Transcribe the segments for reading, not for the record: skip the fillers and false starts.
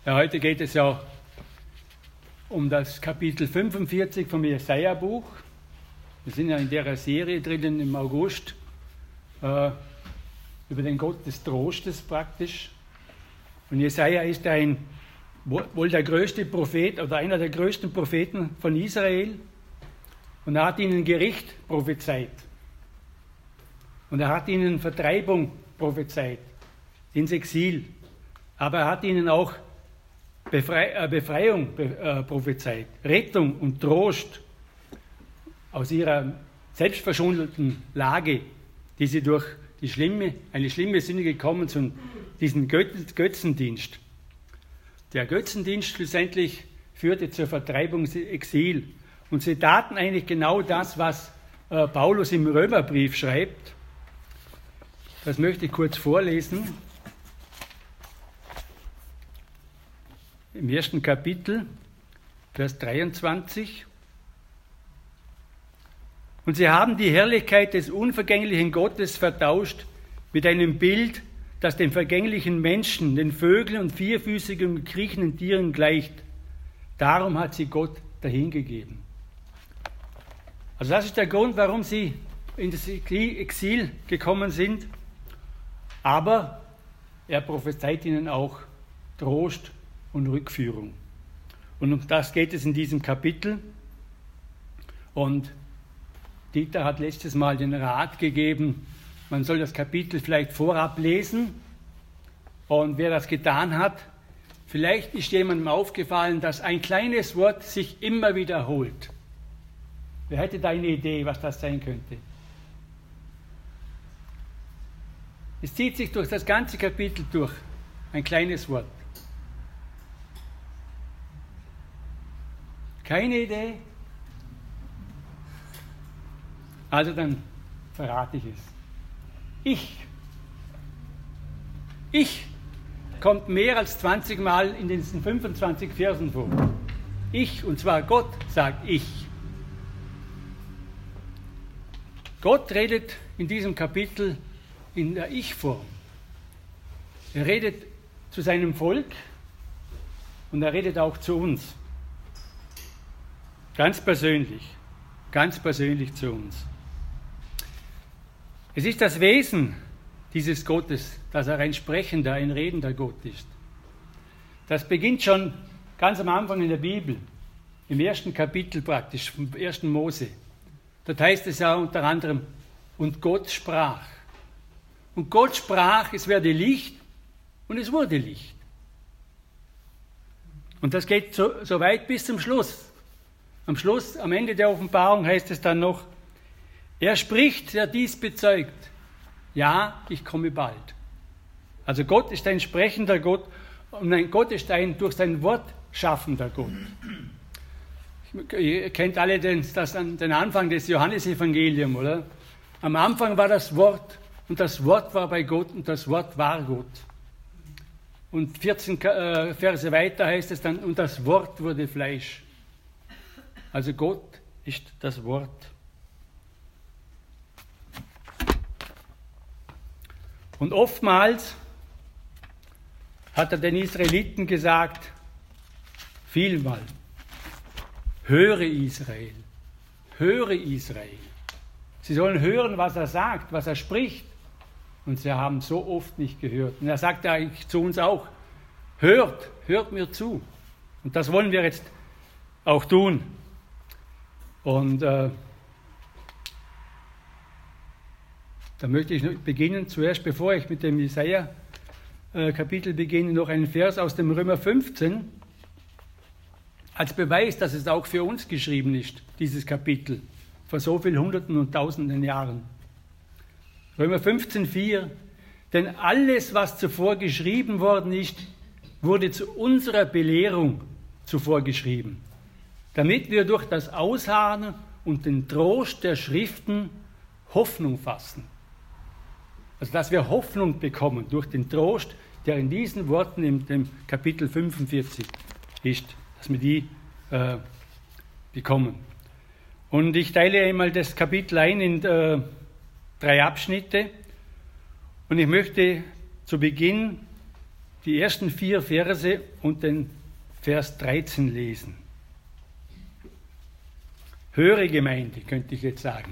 Ja, heute geht es ja um das Kapitel 45 vom Jesaja-Buch. Wir sind ja in der Serie drinnen im August über den Gott des Trostes praktisch. Und Jesaja ist wohl der größte Prophet oder einer der größten Propheten von Israel. Und er hat ihnen Gericht prophezeit. Und er hat ihnen Vertreibung prophezeit, ins Exil. Aber er hat ihnen auch Befreiung prophezeit, Rettung und Trost aus ihrer selbstverschuldeten Lage, die sie durch eine schlimme Sünde gekommen sind, diesen Götzendienst. Der Götzendienst schlussendlich führte zur Vertreibung ins Exil. Und sie taten eigentlich genau das, was Paulus im Römerbrief schreibt. Das möchte ich kurz vorlesen. Im 1. Kapitel, Vers 23. Und sie haben die Herrlichkeit des unvergänglichen Gottes vertauscht mit einem Bild, das den vergänglichen Menschen, den Vögeln und vierfüßigen und kriechenden Tieren gleicht. Darum hat sie Gott dahingegeben. Also das ist der Grund, warum sie in das Exil gekommen sind. Aber er prophezeit ihnen auch Trost und Rückführung. Und um das geht es in diesem Kapitel. Und Dieter hat letztes Mal den Rat gegeben, man soll das Kapitel vielleicht vorab lesen. Und wer das getan hat, vielleicht ist jemandem aufgefallen, dass ein kleines Wort sich immer wiederholt. Wer hätte da eine Idee, was das sein könnte? Es zieht sich durch das ganze Kapitel durch, ein kleines Wort. Keine Idee? Also dann verrate ich es. Ich kommt mehr als 20 Mal in diesen 25 Versen vor. Ich, und zwar Gott sagt ich. Gott redet in diesem Kapitel in der Ich-Form. Er redet zu seinem Volk und er redet auch zu uns. Ganz persönlich zu uns. Es ist das Wesen dieses Gottes, dass er ein sprechender, ein redender Gott ist. Das beginnt schon ganz am Anfang in der Bibel, im 1. Kapitel praktisch, vom 1. Mose. Dort heißt es ja unter anderem, und Gott sprach. Und Gott sprach, es werde Licht, und es wurde Licht. Und das geht so weit bis zum Schluss. Am Ende der Offenbarung heißt es dann noch, er spricht, der dies bezeugt. Ja, ich komme bald. Also Gott ist ein sprechender Gott und Gott ist ein durch sein Wort schaffender Gott. Ihr kennt alle den Anfang des Johannesevangeliums, oder? Am Anfang war das Wort und das Wort war bei Gott und das Wort war Gott. Und 14 Verse weiter heißt es dann, und das Wort wurde Fleisch. Also Gott ist das Wort. Und oftmals hat er den Israeliten gesagt, vielmal, höre Israel. Sie sollen hören, was er sagt, was er spricht. Und sie haben so oft nicht gehört. Und er sagt eigentlich zu uns auch, hört mir zu. Und das wollen wir jetzt auch tun. Und da möchte ich beginnen, zuerst, bevor ich mit dem Jesaja-Kapitel beginne, noch einen Vers aus dem Römer 15, als Beweis, dass es auch für uns geschrieben ist, dieses Kapitel, vor so vielen Hunderten und Tausenden Jahren. Römer 15,4, denn alles, was zuvor geschrieben worden ist, wurde zu unserer Belehrung zuvor geschrieben, damit wir durch das Ausharren und den Trost der Schriften Hoffnung fassen. Also dass wir Hoffnung bekommen durch den Trost, der in diesen Worten in dem Kapitel 45 ist, dass wir die bekommen. Und ich teile einmal das Kapitel ein in 3 Abschnitte und ich möchte zu Beginn die ersten 4 Verse und den Vers 13 lesen. Höre Gemeinde, könnte ich jetzt sagen.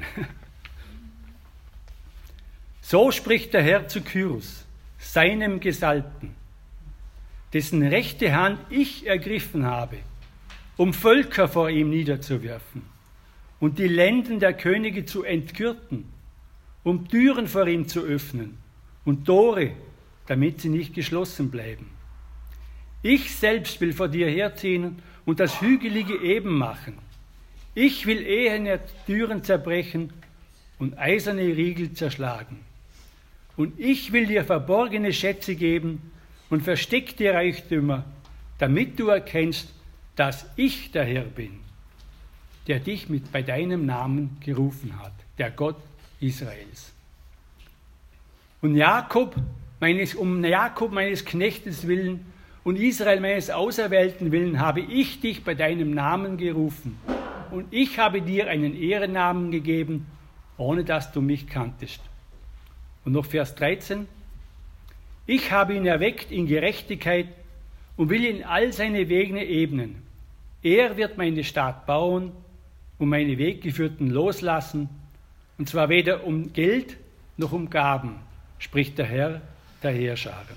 So spricht der Herr zu Kyros, seinem Gesalbten, dessen rechte Hand ich ergriffen habe, um Völker vor ihm niederzuwerfen und die Lenden der Könige zu entgürten, um Türen vor ihm zu öffnen und Tore, damit sie nicht geschlossen bleiben. Ich selbst will vor dir herziehen und das Hügelige eben machen. Ich will eherne Türen zerbrechen und eiserne Riegel zerschlagen. Und ich will dir verborgene Schätze geben und versteckte Reichtümer, damit du erkennst, dass ich der Herr bin, der dich bei deinem Namen gerufen hat, der Gott Israels. Und um Jakob meines Knechtes willen und Israel meines Auserwählten willen habe ich dich bei deinem Namen gerufen. Und ich habe dir einen Ehrennamen gegeben, ohne dass du mich kanntest. Und noch Vers 13. Ich habe ihn erweckt in Gerechtigkeit und will in all seine Wege ebnen. Er wird meine Stadt bauen und meine Weggeführten loslassen, und zwar weder um Geld noch um Gaben, spricht der Herr der Heerscharen.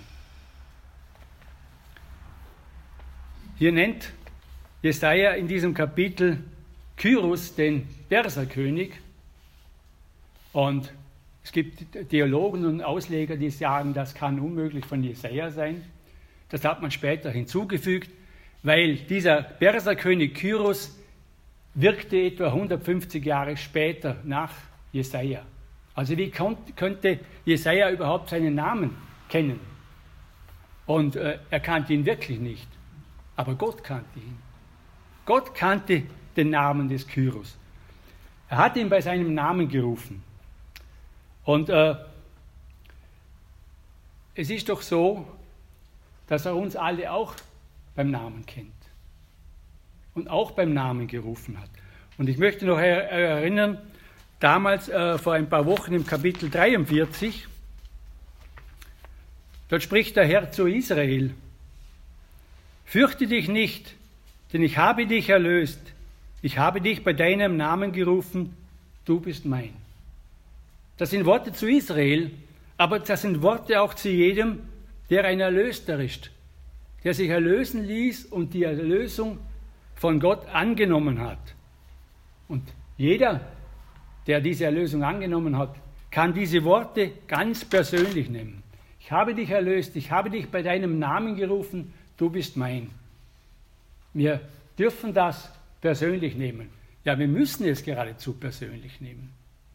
Hier nennt Jesaja in diesem Kapitel Kyros den Perserkönig, und es gibt Theologen und Ausleger, die sagen, das kann unmöglich von Jesaja sein. Das hat man später hinzugefügt, weil dieser Perserkönig Kyros wirkte etwa 150 Jahre später nach Jesaja. Also wie könnte Jesaja überhaupt seinen Namen kennen? Und er kannte ihn wirklich nicht, aber Gott kannte ihn. Gott kannte den Namen des Kyros. Er hat ihn bei seinem Namen gerufen. Und es ist doch so, dass er uns alle auch beim Namen kennt und auch beim Namen gerufen hat. Und ich möchte noch erinnern, damals vor ein paar Wochen im Kapitel 43, dort spricht der Herr zu Israel: Fürchte dich nicht, denn ich habe dich erlöst. Ich habe dich bei deinem Namen gerufen, du bist mein. Das sind Worte zu Israel, aber das sind Worte auch zu jedem, der ein Erlöster ist, der sich erlösen ließ und die Erlösung von Gott angenommen hat. Und jeder, der diese Erlösung angenommen hat, kann diese Worte ganz persönlich nehmen. Ich habe dich erlöst, ich habe dich bei deinem Namen gerufen, du bist mein. Wir dürfen das persönlich nehmen. Ja, wir müssen es geradezu persönlich nehmen.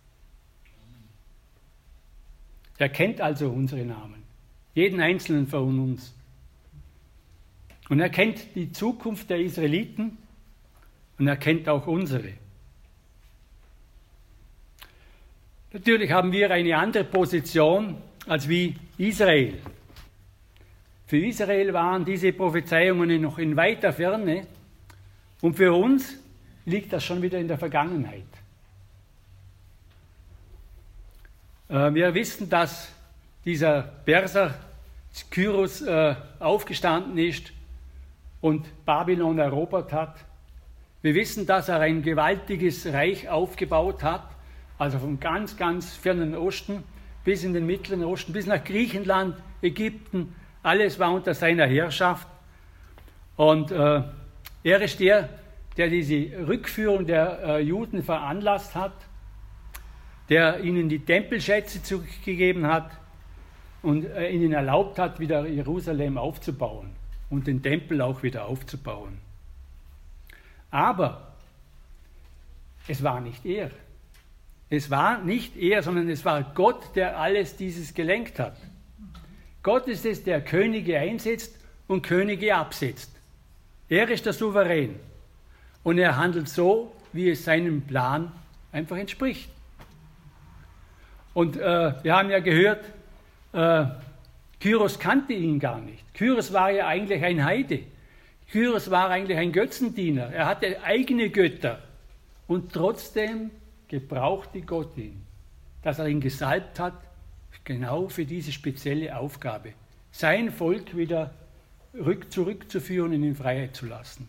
Er kennt also unsere Namen, jeden einzelnen von uns. Und er kennt die Zukunft der Israeliten und er kennt auch unsere. Natürlich haben wir eine andere Position als wie Israel. Für Israel waren diese Prophezeiungen noch in weiter Ferne und für uns liegt das schon wieder in der Vergangenheit. Wir wissen, dass dieser Perser Kyros aufgestanden ist und Babylon erobert hat. Wir wissen, dass er ein gewaltiges Reich aufgebaut hat, also vom ganz, ganz fernen Osten bis in den Mittleren Osten, bis nach Griechenland, Ägypten, alles war unter seiner Herrschaft. Und er ist der diese Rückführung der Juden veranlasst hat, der ihnen die Tempelschätze zurückgegeben hat und ihnen erlaubt hat, wieder Jerusalem aufzubauen und den Tempel auch wieder aufzubauen. Aber es war nicht er. Es war nicht er, sondern es war Gott, der alles dieses gelenkt hat. Gott ist es, der Könige einsetzt und Könige absetzt. Er ist der Souverän. Und er handelt so, wie es seinem Plan einfach entspricht. Und wir haben ja gehört, Kyros kannte ihn gar nicht. Kyros war ja eigentlich ein Heide. Kyros war eigentlich ein Götzendiener. Er hatte eigene Götter. Und trotzdem gebrauchte Gott ihn, dass er ihn gesalbt hat, genau für diese spezielle Aufgabe, sein Volk wieder zurückzuführen und in Freiheit zu lassen.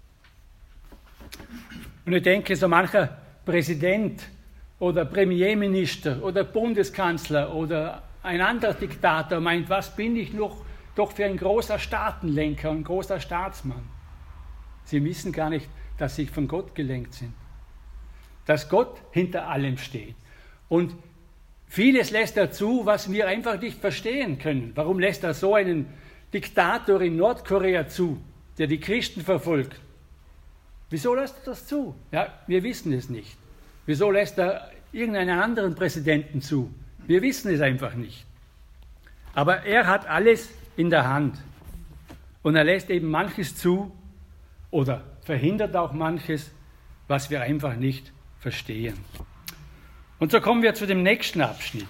Und ich denke, so mancher Präsident oder Premierminister oder Bundeskanzler oder ein anderer Diktator meint, was bin ich doch für ein großer Staatenlenker, ein großer Staatsmann. Sie wissen gar nicht, dass sie von Gott gelenkt sind. Dass Gott hinter allem steht. Und vieles lässt er zu, was wir einfach nicht verstehen können. Warum lässt er so einen Diktator in Nordkorea zu, der die Christen verfolgt? Wieso lässt er das zu? Ja, wir wissen es nicht. Wieso lässt er irgendeinen anderen Präsidenten zu? Wir wissen es einfach nicht. Aber er hat alles in der Hand. Und er lässt eben manches zu oder verhindert auch manches, was wir einfach nicht verstehen. Und so kommen wir zu dem nächsten Abschnitt.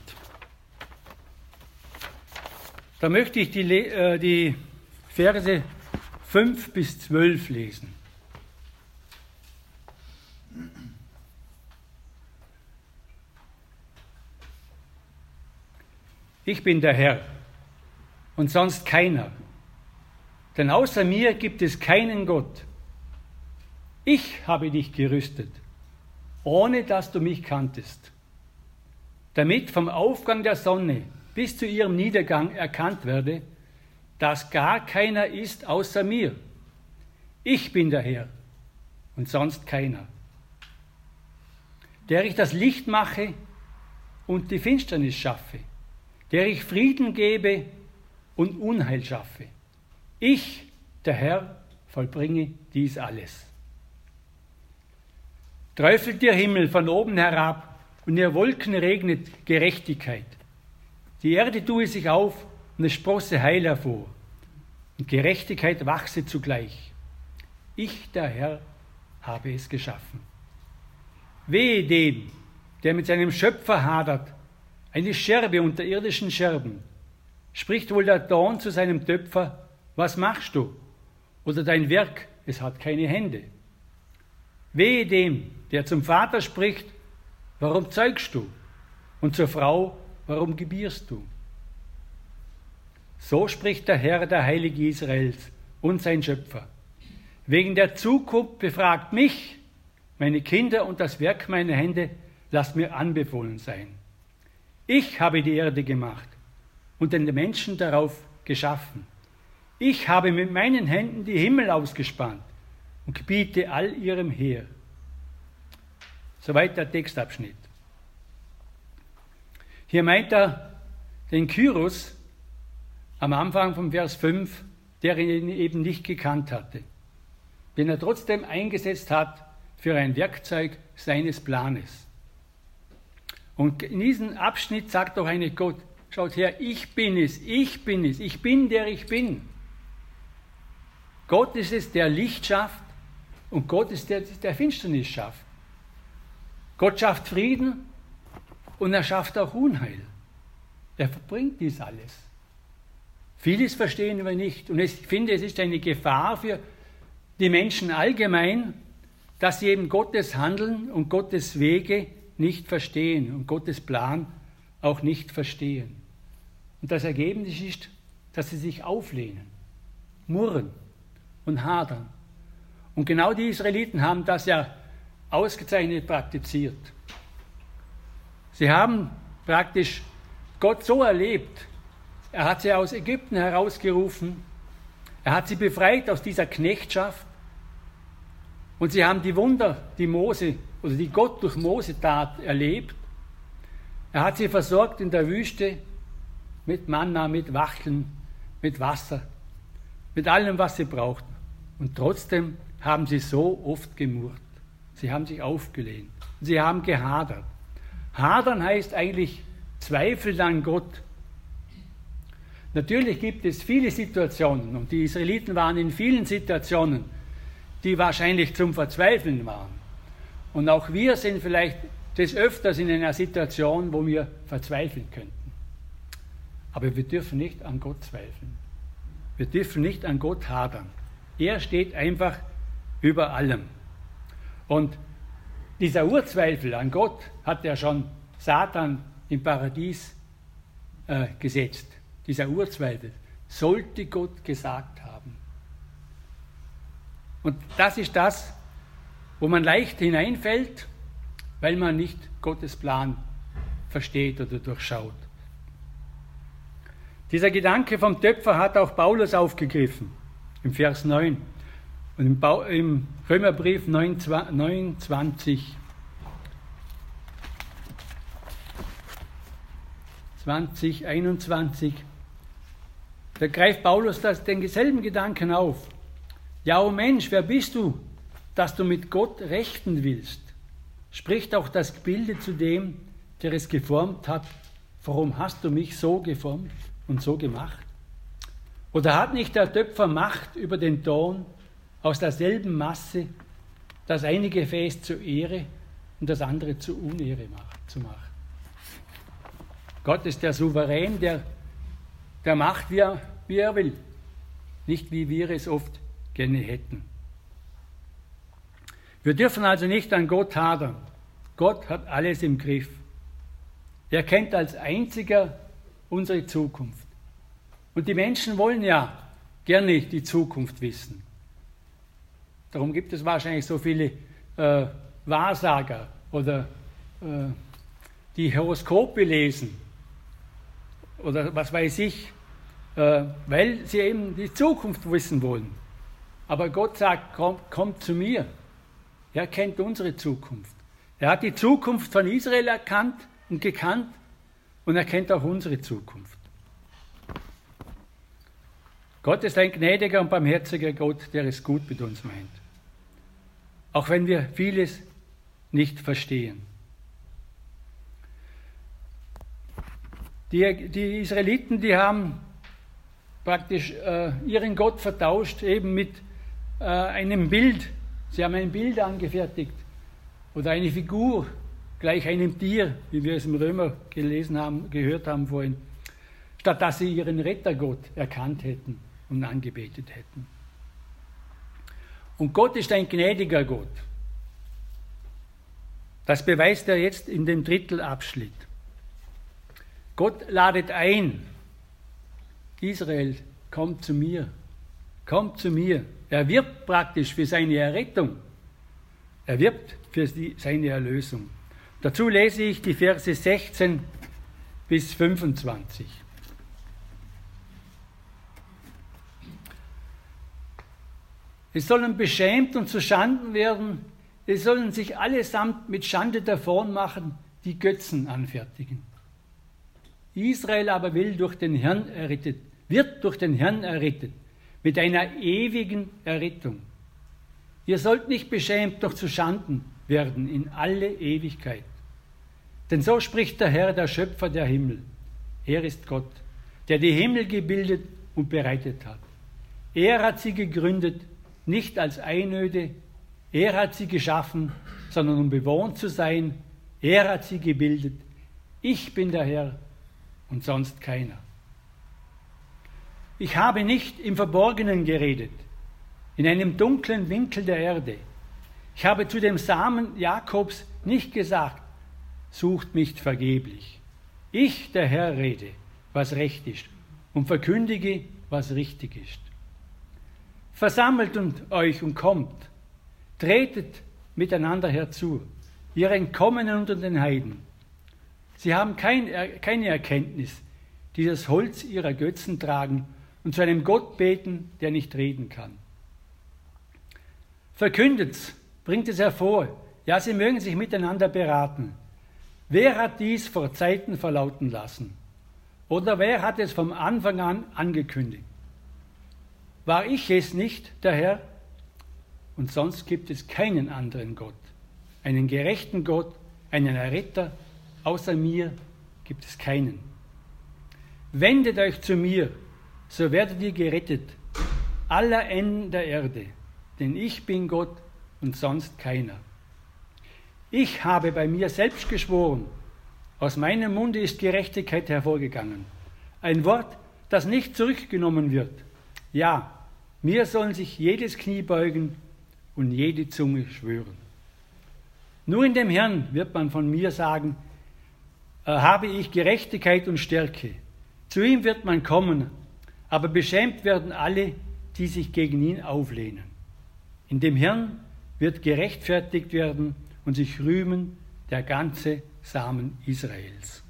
Da möchte ich die Verse 5 bis 12 lesen. Ich bin der Herr und sonst keiner, denn außer mir gibt es keinen Gott. Ich habe dich gerüstet, ohne dass du mich kanntest, damit vom Aufgang der Sonne bis zu ihrem Niedergang erkannt werde, dass gar keiner ist außer mir. Ich bin der Herr und sonst keiner, der ich das Licht mache und die Finsternis schaffe, der ich Frieden gebe und Unheil schaffe. Ich, der Herr, vollbringe dies alles. Träufelt der Himmel von oben herab und ihr Wolken regnet Gerechtigkeit. Die Erde tue sich auf und es sprosse Heil hervor und Gerechtigkeit wachse zugleich. Ich, der Herr, habe es geschaffen. Wehe dem, der mit seinem Schöpfer hadert, eine Scherbe unter irdischen Scherben. Spricht wohl der Dorn zu seinem Töpfer, was machst du? Oder dein Werk, es hat keine Hände. Wehe dem, der zum Vater spricht, warum zeugst du? Und zur Frau, warum gebierst du? So spricht der Herr, der Heilige Israels und sein Schöpfer. Wegen der Zukunft befragt mich, meine Kinder und das Werk meiner Hände, lasst mir anbefohlen sein. Ich habe die Erde gemacht und den Menschen darauf geschaffen. Ich habe mit meinen Händen die Himmel ausgespannt und gebiete all ihrem Heer. Soweit der Textabschnitt. Hier meint er den Kyros am Anfang vom Vers 5, der ihn eben nicht gekannt hatte, den er trotzdem eingesetzt hat für ein Werkzeug seines Planes. Und in diesem Abschnitt sagt doch eigentlich Gott, schaut her, ich bin es, ich bin es, ich bin der ich bin. Gott ist es, der Licht schafft und Gott ist der Finsternis schafft. Gott schafft Frieden und er schafft auch Unheil. Er verbringt dies alles. Vieles verstehen wir nicht und ich finde, es ist eine Gefahr für die Menschen allgemein, dass sie eben Gottes Handeln und Gottes Wege nicht verstehen und Gottes Plan auch nicht verstehen. Und das Ergebnis ist, dass sie sich auflehnen, murren und hadern. Und genau die Israeliten haben das ja ausgezeichnet praktiziert. Sie haben praktisch Gott so erlebt. Er hat sie aus Ägypten herausgerufen. Er hat sie befreit aus dieser Knechtschaft. Und sie haben die Wunder, die Mose oder die Gott durch Mose tat, erlebt. Er hat sie versorgt in der Wüste mit Manna, mit Wacheln, mit Wasser, mit allem, was sie brauchten. Und trotzdem haben sie so oft gemurrt. Sie haben sich aufgelehnt. Sie haben gehadert. Hadern heißt eigentlich Zweifel an Gott. Natürlich gibt es viele Situationen und die Israeliten waren in vielen Situationen, die wahrscheinlich zum Verzweifeln waren. Und auch wir sind vielleicht des Öfters in einer Situation, wo wir verzweifeln könnten. Aber wir dürfen nicht an Gott zweifeln. Wir dürfen nicht an Gott hadern. Er steht einfach über allem. Und dieser Urzweifel an Gott hat ja schon Satan im Paradies gesetzt. Dieser Urzweifel. sollte Gott gesagt haben. Und das ist das, wo man leicht hineinfällt, weil man nicht Gottes Plan versteht oder durchschaut. Dieser Gedanke vom Töpfer hat auch Paulus aufgegriffen, im Vers 9 und im Römerbrief 9,20. 21. Da greift Paulus denselben Gedanken auf. Ja, o Mensch, wer bist du, dass du mit Gott rechten willst? Spricht auch das Gebilde zu dem, der es geformt hat, warum hast du mich so geformt und so gemacht? Oder hat nicht der Töpfer Macht über den Ton, aus derselben Masse das eine Gefäß zur Ehre und das andere zur Unehre zu machen? Gott ist der Souverän, der macht, wie er will, nicht wie wir es oft gerne hätten. Wir dürfen also nicht an Gott hadern. Gott hat alles im Griff. Er kennt als einziger unsere Zukunft. Und die Menschen wollen ja gerne die Zukunft wissen. Darum gibt es wahrscheinlich so viele Wahrsager oder die Horoskope lesen oder was weiß ich, weil sie eben die Zukunft wissen wollen. Aber Gott sagt, kommt zu mir. Er kennt unsere Zukunft. Er hat die Zukunft von Israel erkannt und gekannt und er kennt auch unsere Zukunft. Gott ist ein gnädiger und barmherziger Gott, der es gut mit uns meint. Auch wenn wir vieles nicht verstehen. Die Israeliten, die haben praktisch ihren Gott vertauscht, eben mit einem Bild. Sie haben ein Bild angefertigt oder eine Figur, gleich einem Tier, wie wir es im Römer gehört haben vorhin, statt dass sie ihren Rettergott erkannt hätten und angebetet hätten. Und Gott ist ein gnädiger Gott. Das beweist er jetzt in dem Drittelabschnitt. Gott ladet ein. Israel, kommt zu mir. Kommt zu mir. Er wirbt praktisch für seine Errettung. Er wirbt für seine Erlösung. Dazu lese ich die Verse 16 bis 25. Es sollen beschämt und zuschanden werden, es sollen sich allesamt mit Schande davon machen, die Götzen anfertigen. Israel aber wird durch den Herrn errettet, mit einer ewigen Errettung. Ihr sollt nicht beschämt noch zuschanden werden in alle Ewigkeit. Denn so spricht der Herr, der Schöpfer der Himmel. Er ist Gott, der die Himmel gebildet und bereitet hat. Er hat sie gegründet, nicht als Einöde. Er hat sie geschaffen, sondern um bewohnt zu sein. Er hat sie gebildet. Ich bin der Herr und sonst keiner. Ich habe nicht im Verborgenen geredet, in einem dunklen Winkel der Erde. Ich habe zu dem Samen Jakobs nicht gesagt, sucht mich vergeblich. Ich, der Herr, rede, was recht ist, und verkündige, was richtig ist. Versammelt euch und kommt, tretet miteinander herzu, ihr Entkommenen unter den Heiden. Sie haben keine Erkenntnis, die das Holz ihrer Götzen tragen und zu einem Gott beten, der nicht reden kann. Verkündet's, bringt es hervor, ja, sie mögen sich miteinander beraten. Wer hat dies vor Zeiten verlauten lassen? Oder wer hat es vom Anfang an angekündigt? War ich es nicht, der Herr? Und sonst gibt es keinen anderen Gott, einen gerechten Gott, einen Erretter, außer mir gibt es keinen. Wendet euch zu mir, so werdet ihr gerettet, aller Enden der Erde, denn ich bin Gott und sonst keiner. Ich habe bei mir selbst geschworen, aus meinem Munde ist Gerechtigkeit hervorgegangen, ein Wort, das nicht zurückgenommen wird. Ja, mir sollen sich jedes Knie beugen und jede Zunge schwören. Nur in dem Herrn wird man von mir sagen, habe ich Gerechtigkeit und Stärke. Zu ihm wird man kommen, aber beschämt werden alle, die sich gegen ihn auflehnen. In dem Herrn wird gerechtfertigt werden und sich rühmen der ganze Samen Israels.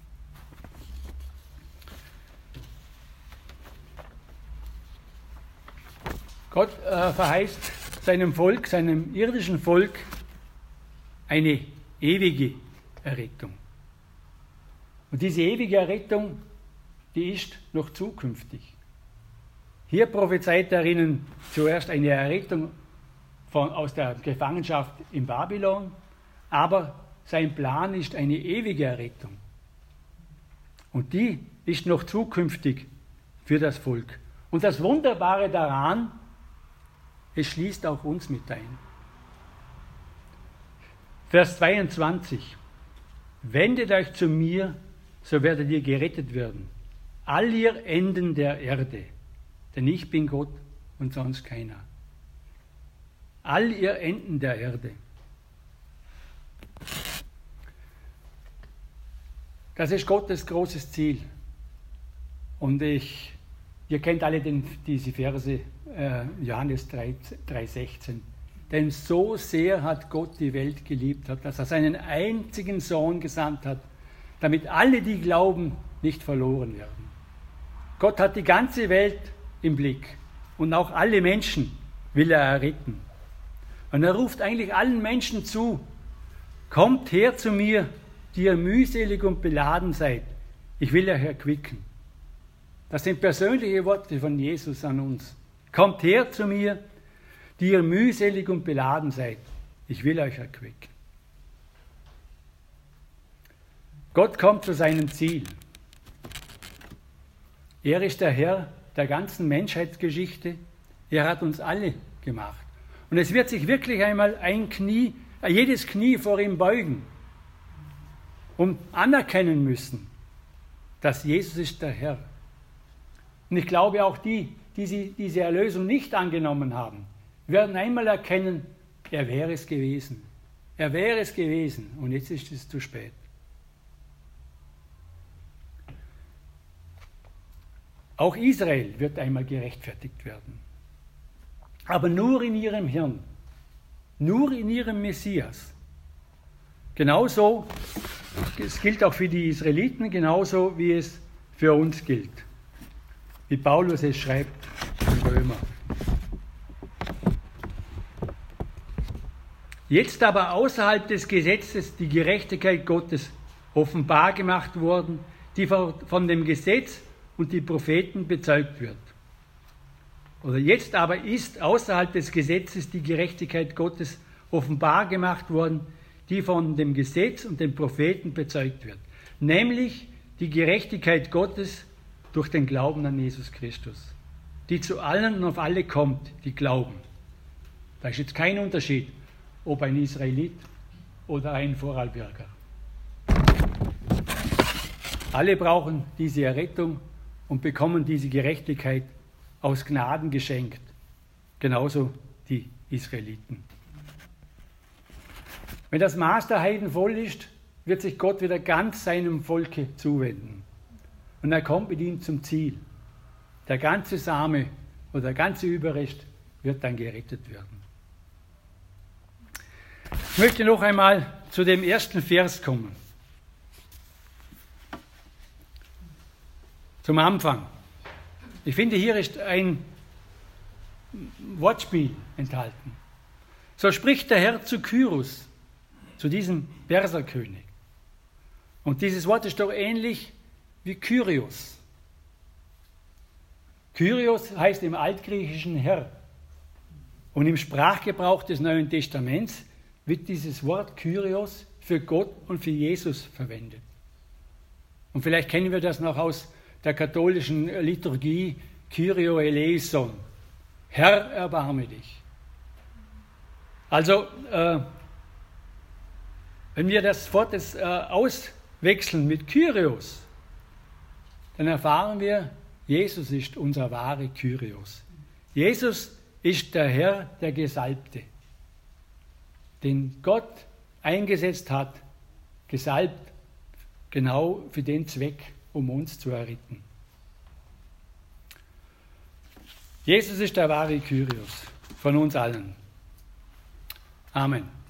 Gott verheißt seinem Volk, seinem irdischen Volk, eine ewige Errettung. Und diese ewige Errettung, die ist noch zukünftig. Hier prophezeit er ihnen zuerst eine Errettung aus der Gefangenschaft in Babylon, aber sein Plan ist eine ewige Errettung. Und die ist noch zukünftig für das Volk. Und das Wunderbare daran, es schließt auch uns mit ein. Vers 22. Wendet euch zu mir, so werdet ihr gerettet werden. All ihr Enden der Erde, denn ich bin Gott und sonst keiner. All ihr Enden der Erde. Das ist Gottes großes Ziel. Und ihr kennt alle diese Verse, Johannes 3,16. Denn so sehr hat Gott die Welt geliebt, dass er seinen einzigen Sohn gesandt hat, damit alle, die glauben, nicht verloren werden. Gott hat die ganze Welt im Blick und auch alle Menschen will er erretten. Und er ruft eigentlich allen Menschen zu, kommt her zu mir, die ihr mühselig und beladen seid. Ich will euch erquicken. Das sind persönliche Worte von Jesus an uns. Kommt her zu mir, die ihr mühselig und beladen seid. Ich will euch erquicken. Gott kommt zu seinem Ziel. Er ist der Herr der ganzen Menschheitsgeschichte. Er hat uns alle gemacht. Und es wird sich wirklich einmal jedes Knie vor ihm beugen und anerkennen müssen, dass Jesus ist der Herr. Und ich glaube auch die diese Erlösung nicht angenommen haben, werden einmal erkennen, er wäre es gewesen. Er wäre es gewesen und jetzt ist es zu spät. Auch Israel wird einmal gerechtfertigt werden. Aber nur in ihrem Hirn, nur in ihrem Messias. Genauso, es gilt auch für die Israeliten, genauso wie es für uns gilt. Wie Paulus es schreibt in Römer. Jetzt aber außerhalb des Gesetzes die Gerechtigkeit Gottes offenbar gemacht worden, die von dem Gesetz und die Propheten bezeugt wird. Oder jetzt aber ist außerhalb des Gesetzes die Gerechtigkeit Gottes offenbar gemacht worden, die von dem Gesetz und den Propheten bezeugt wird. Nämlich die Gerechtigkeit Gottes durch den Glauben an Jesus Christus, die zu allen und auf alle kommt, die glauben. Da ist jetzt kein Unterschied, ob ein Israelit oder ein Vorarlberger. Alle brauchen diese Errettung und bekommen diese Gerechtigkeit aus Gnaden geschenkt. Genauso die Israeliten. Wenn das Maß der Heiden voll ist, wird sich Gott wieder ganz seinem Volke zuwenden. Und er kommt mit ihm zum Ziel. Der ganze Same oder der ganze Überrest wird dann gerettet werden. Ich möchte noch einmal zu dem ersten Vers kommen. Zum Anfang. Ich finde, hier ist ein Wortspiel enthalten. So spricht der Herr zu Kyrus, zu diesem Perserkönig. Und dieses Wort ist doch ähnlich wie Kyrios. Kyrios heißt im Altgriechischen Herr. Und im Sprachgebrauch des Neuen Testaments wird dieses Wort Kyrios für Gott und für Jesus verwendet. Und vielleicht kennen wir das noch aus der katholischen Liturgie, Kyrio eleison, Herr, erbarme dich. Also, wenn wir das Wort auswechseln mit Kyrios, dann erfahren wir, Jesus ist unser wahrer Kyrios. Jesus ist der Herr, der Gesalbte, den Gott eingesetzt hat, gesalbt, genau für den Zweck, um uns zu erretten. Jesus ist der wahre Kyrios von uns allen. Amen.